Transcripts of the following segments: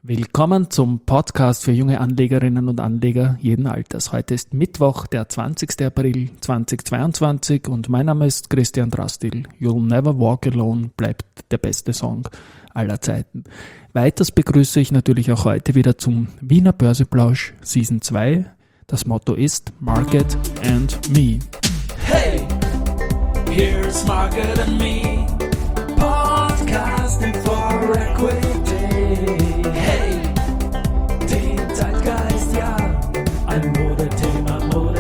Willkommen zum Podcast für junge Anlegerinnen und Anleger jeden Alters. Heute ist Mittwoch, der 20. April 2022 und mein Name ist Christian Drastil. You'll Never Walk Alone bleibt der beste Song aller Zeiten. Weiters begrüße ich natürlich auch heute wieder zum Wiener Börseplausch Season 2. Das Motto ist Market and Me. Hey, here's Market and Me, podcasting for equity. Hey, den Zeitgeist, ja, ein Modethema.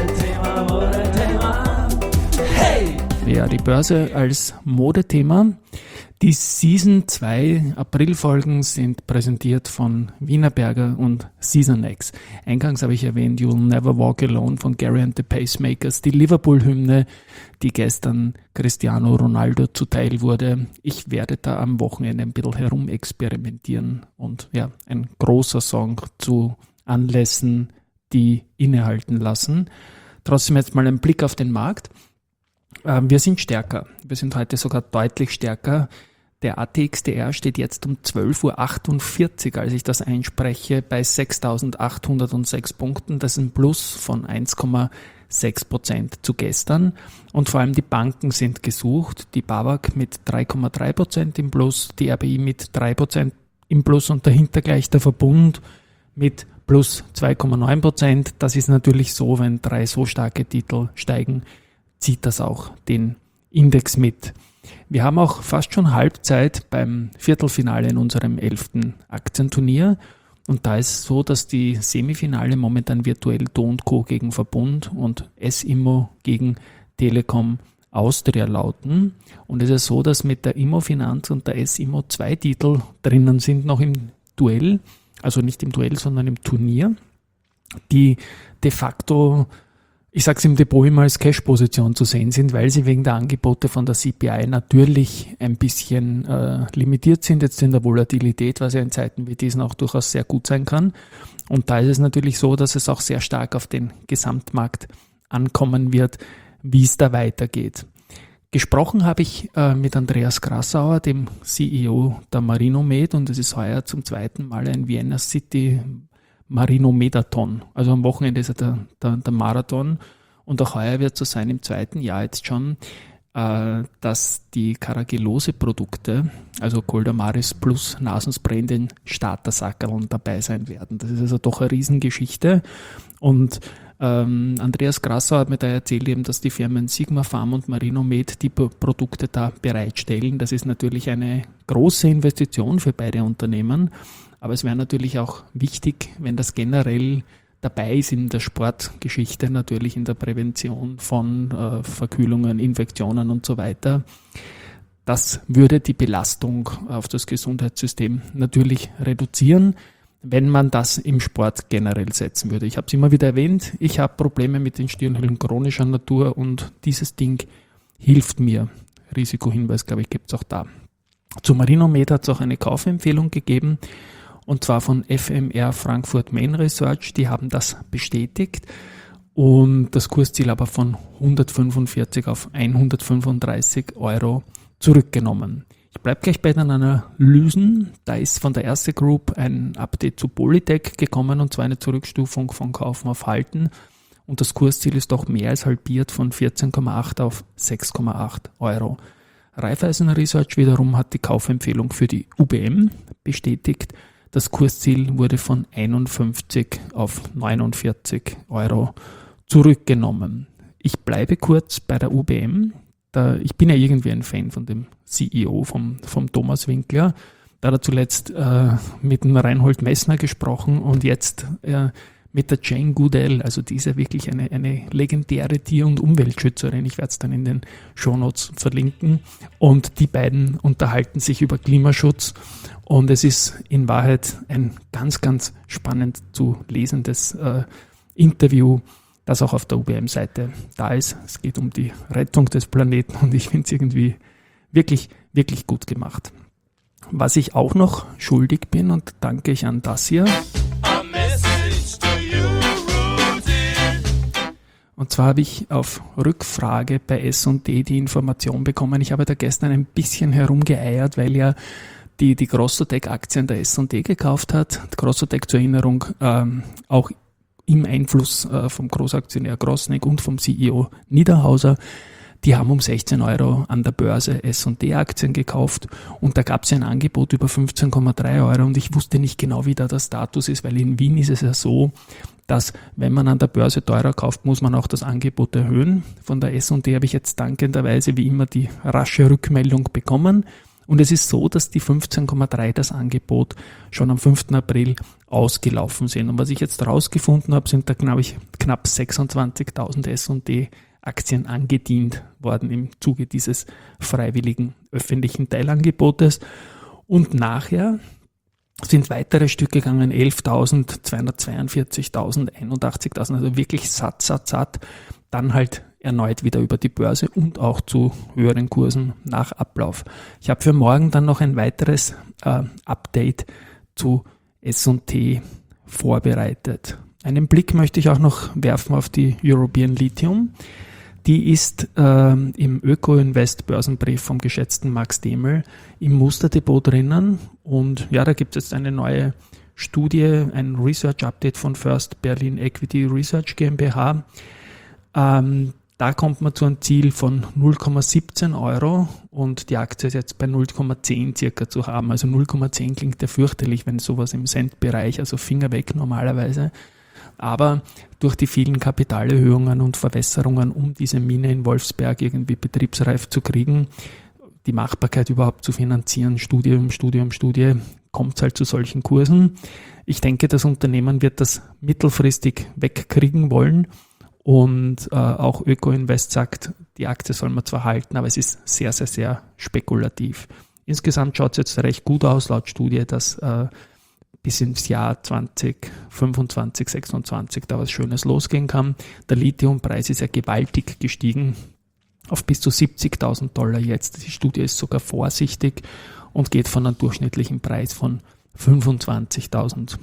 Hey! Ja, die Börse als Modethema. Die Season 2 Aprilfolgen sind präsentiert von Wienerberger und Seasonex. Eingangs habe ich erwähnt, You'll Never Walk Alone von Gary and the Pacemakers, die Liverpool-Hymne, die gestern Cristiano Ronaldo zuteil wurde. Ich werde da am Wochenende ein bisschen herumexperimentieren und ja, ein großer Song zu Anlässen, die innehalten lassen. Trotzdem jetzt mal ein Blick auf den Markt. Wir sind stärker. Wir sind heute sogar deutlich stärker. Der ATXDR steht jetzt um 12.48 Uhr, als ich das einspreche, bei 6.806 Punkten. Das ist ein Plus von 1,6% zu gestern. Und vor allem die Banken sind gesucht. Die BAWAG mit 3,3% im Plus, die RBI mit 3% im Plus und dahinter gleich der Verbund mit plus 2,9%. Das ist natürlich so, wenn drei so starke Titel steigen, zieht das auch den Index mit. Wir haben auch fast schon Halbzeit beim Viertelfinale in unserem 11. Aktienturnier und da ist es so, dass die Semifinale momentan virtuell Do & Co gegen Verbund und S-Immo gegen Telekom Austria lauten und es ist so, dass mit der Immofinanz und der S-Immo 2 Titel drinnen sind noch im Duell, also nicht im Duell, sondern im Turnier, die de facto, ich sage es im Depot immer als Cash-Position zu sehen sind, weil sie wegen der Angebote von der CPI natürlich ein bisschen limitiert sind jetzt in der Volatilität, was ja in Zeiten wie diesen auch durchaus sehr gut sein kann. Und da ist es natürlich so, dass es auch sehr stark auf den Gesamtmarkt ankommen wird, wie es da weitergeht. Gesprochen habe ich mit Andreas Grassauer, dem CEO der Marinomed, und es ist heuer zum zweiten Mal ein Vienna City Marinomedathon. Also am Wochenende ist ja der Marathon und auch heuer wird es so sein, im zweiten Jahr jetzt schon, dass die Carragelose-Produkte, also Coldamaris plus Nasenspray in den Startersackerln dabei sein werden. Das ist also doch eine Riesengeschichte und Andreas Grassauer hat mir da erzählt, eben, dass die Firmen Sigma Pharm und Marinomed die Produkte da bereitstellen. Das ist natürlich eine große Investition für beide Unternehmen. Aber es wäre natürlich auch wichtig, wenn das generell dabei ist in der Sportgeschichte, natürlich in der Prävention von Verkühlungen, Infektionen und so weiter. Das würde die Belastung auf das Gesundheitssystem natürlich reduzieren, wenn man das im Sport generell setzen würde. Ich habe es immer wieder erwähnt, ich habe Probleme mit den Stirnhöhlen chronischer Natur und dieses Ding hilft mir. Risikohinweis, glaube ich, gibt es auch da. Zu Marinomed hat es auch eine Kaufempfehlung gegeben. Und zwar von FMR Frankfurt Main Research, die haben das bestätigt und das Kursziel aber von 145 auf 135 Euro zurückgenommen. Ich bleibe gleich bei den Analysen. Da ist von der Erste Group ein Update zu Polytech gekommen und zwar eine Zurückstufung von Kaufen auf Halten und das Kursziel ist doch mehr als halbiert von 14,8 auf 6,8 Euro. Raiffeisen Research wiederum hat die Kaufempfehlung für die UBM bestätigt. Das Kursziel wurde von 51 auf 49 Euro zurückgenommen. Ich bleibe kurz bei der UBM. Ich bin ja irgendwie ein Fan von dem CEO, vom Thomas Winkler. Da hat er zuletzt mit dem Reinhold Messner gesprochen und jetzt mit der Jane Goodall, also die ist ja wirklich eine legendäre Tier- und Umweltschützerin. Ich werde es dann in den Shownotes verlinken. Und die beiden unterhalten sich über Klimaschutz. Und es ist in Wahrheit ein ganz, ganz spannend zu lesendes Interview, das auch auf der UBM-Seite da ist. Es geht um die Rettung des Planeten und ich finde es irgendwie wirklich, wirklich gut gemacht. Was ich auch noch schuldig bin, und danke ich an das hier. Und zwar habe ich auf Rückfrage bei S&D die Information bekommen, ich habe da gestern ein bisschen herumgeeiert, weil ja die Grossotec-Aktien der S&T gekauft hat. Grossotec zur Erinnerung auch im Einfluss vom Großaktionär Grossnick und vom CEO Niederhauser. Die haben um 16 € an der Börse S&T-Aktien gekauft und da gab es ein Angebot über 15,3 € und ich wusste nicht genau, wie da der Status ist, weil in Wien ist es ja so, dass wenn man an der Börse teurer kauft, muss man auch das Angebot erhöhen. Von der S&T habe ich jetzt dankenderweise wie immer die rasche Rückmeldung bekommen. Und es ist so, dass die 15,3 das Angebot schon am 5. April ausgelaufen sind. Und was ich jetzt rausgefunden habe, sind da knapp 26.000 S&T-Aktien angedient worden im Zuge dieses freiwilligen öffentlichen Teilangebotes. Und nachher sind weitere Stücke gegangen, 11.000, 242.000, 81.000, also wirklich satt. Dann halt erneut wieder über die Börse und auch zu höheren Kursen nach Ablauf. Ich habe für morgen dann noch ein weiteres Update zu S&T vorbereitet. Einen Blick möchte ich auch noch werfen auf die European Lithium. Die ist im Öko-Invest Börsenbrief vom geschätzten Max Demel im Musterdepot drinnen. Und ja, da gibt es jetzt eine neue Studie, ein Research-Update von First Berlin Equity Research GmbH. Da kommt man zu einem Ziel von 0,17 € und die Aktie ist jetzt bei 0,10 circa zu haben. Also 0,10 klingt ja fürchterlich, wenn sowas im Cent-Bereich, also Finger weg normalerweise. Aber durch die vielen Kapitalerhöhungen und Verwässerungen, um diese Mine in Wolfsberg irgendwie betriebsreif zu kriegen, die Machbarkeit überhaupt zu finanzieren, Studie, kommt es halt zu solchen Kursen. Ich denke, das Unternehmen wird das mittelfristig wegkriegen wollen. Und auch Öko-Invest sagt, die Aktie soll man zwar halten, aber es ist sehr, sehr, sehr spekulativ. Insgesamt schaut es jetzt recht gut aus, laut Studie, dass bis ins Jahr 2025, 2026 da was Schönes losgehen kann. Der Lithiumpreis ist ja gewaltig gestiegen auf bis zu $70.000 jetzt. Die Studie ist sogar vorsichtig und geht von einem durchschnittlichen Preis von $25.000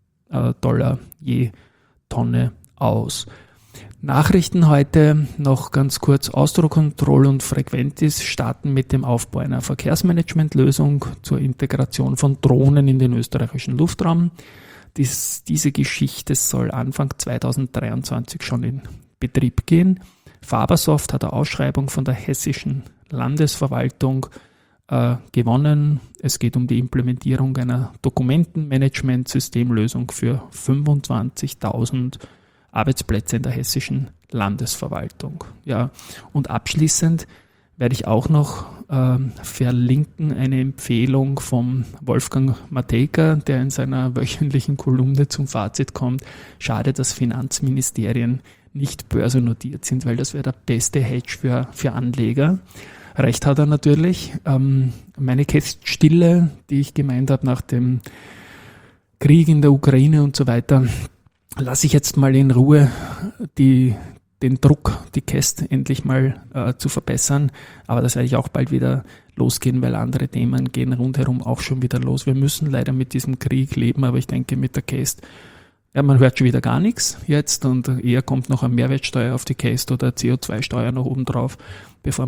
je Tonne aus. Nachrichten heute noch ganz kurz. Austrocontrol und Frequentis starten mit dem Aufbau einer Verkehrsmanagementlösung zur Integration von Drohnen in den österreichischen Luftraum. Diese Geschichte soll Anfang 2023 schon in Betrieb gehen. Fabersoft hat eine Ausschreibung von der hessischen Landesverwaltung gewonnen. Es geht um die Implementierung einer Dokumentenmanagementsystemlösung für 25.000 Arbeitsplätze in der hessischen Landesverwaltung. Ja, und abschließend werde ich auch noch verlinken eine Empfehlung vom Wolfgang Matejka, der in seiner wöchentlichen Kolumne zum Fazit kommt. Schade, dass Finanzministerien nicht börsennotiert sind, weil das wäre der beste Hedge für Anleger. Recht hat er natürlich. Meine Käststille, die ich gemeint habe nach dem Krieg in der Ukraine und so weiter, lasse ich jetzt mal in Ruhe den Druck, die Käst endlich mal zu verbessern. Aber das werde ich auch bald wieder losgehen, weil andere Themen gehen rundherum auch schon wieder los. Wir müssen leider mit diesem Krieg leben, aber ich denke mit der Käst, ja, man hört schon wieder gar nichts jetzt und eher kommt noch eine Mehrwertsteuer auf die Käst oder CO2-Steuer noch oben drauf, bevor